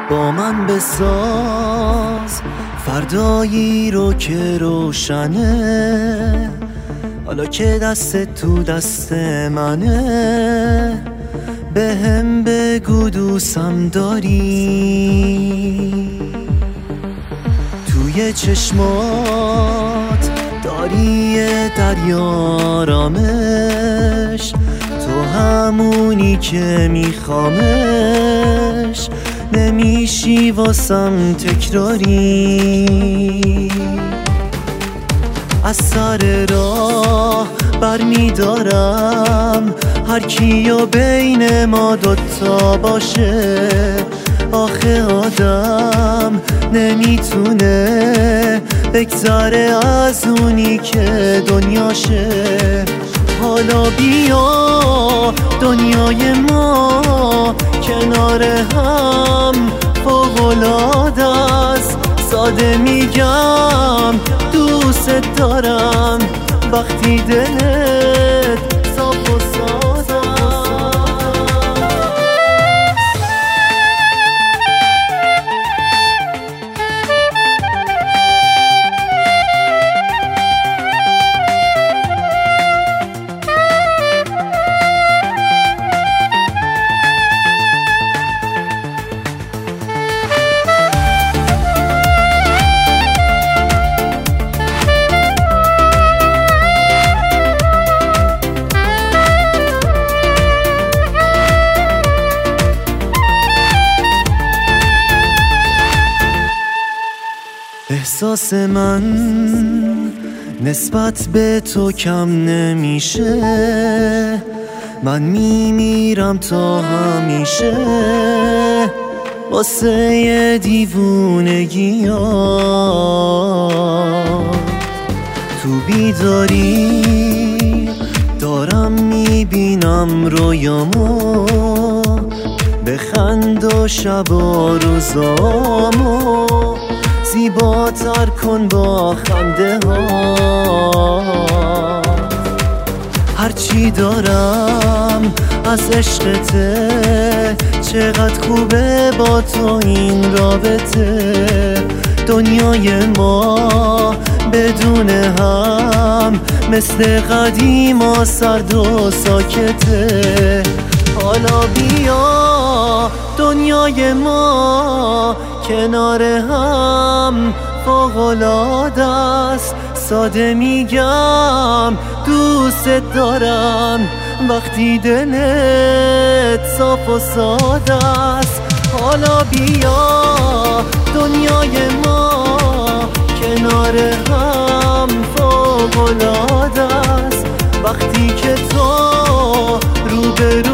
با من بساز فردایی رو که روشنه، حالا که دست تو دست منه. به هم بگو دوستم داری، توی چشمات داری دریا رامش، تو همونی که میخوامش، نمیشی واسم تکراری. از سر راه برمیدارم هر کیو بین ما دوتا باشه، آخه آدم نمیتونه بگذره از اونی که دنیاشه. حالا بیا دنیای ما کنار هم فوق‌العاده است، ساده میگم دوست دارم وقتی دلت صاف و ساده. احساس من نسبت به تو کم نمیشه، من میمیرم تا همیشه واسه دیوونگی ها. تو بیداری دارم میبینم رویامو، بخند و شب و روزامو زیباتر کن با خنده ها. هرچی دارم از عشقته، چقدر خوبه با تو این رابطه. دنیای ما بدون هم مثل قدیما سرد و ساکته. حالا بیا دنیای ما کنار هم فوق‌العاده است، ساده میگم دوست دارم وقتی دلت صاف و ساده است. حالا بیا دنیای ما کنار هم فوق‌العاده است، وقتی که تو روبرو